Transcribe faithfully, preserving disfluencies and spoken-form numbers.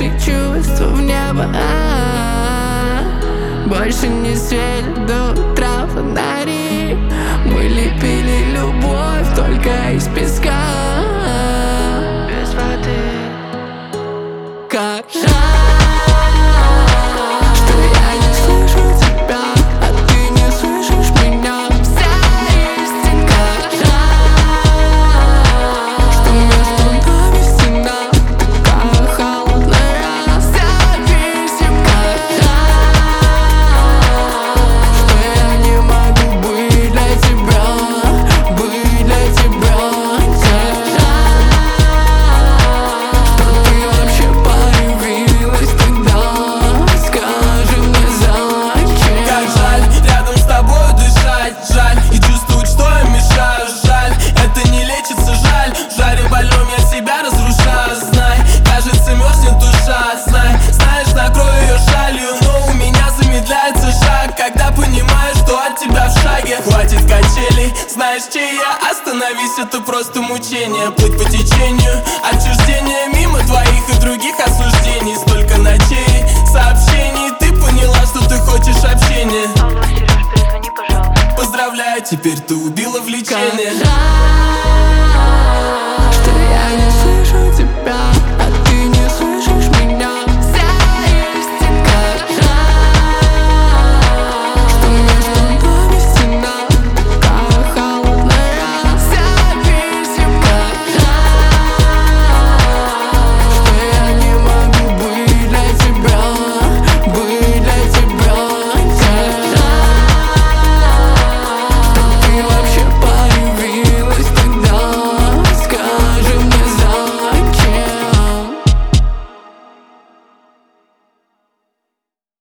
наши чувства в небо. А-а-а. Больше не светит до утра фонари. Мы лепили любовь только из песка, без воды. Как жаль, что я не слышу тебя, а ты не слышишь меня. Вся истина. Как жаль, что между нами стена такая холодная. Зависим. Как жаль, что я не могу быть для тебя, быть для тебя. Как жаль, что ты вообще появилась тогда. Скажи мне, зачем? Как жаль рядом с тобой дышать, жаль и чувствовать, что я мешаю. Жаль, это не лечится, жаль. В жаре больном я себя разрушаю. Знай, кажется, мерзнет душа. Знай, знаешь, накрою ее шалью, но у меня замедляется шаг, когда понимаешь, что от тебя в шаге. Хватит качелей, знаешь, чей я? Остановись, это просто мучение. Плыть по течению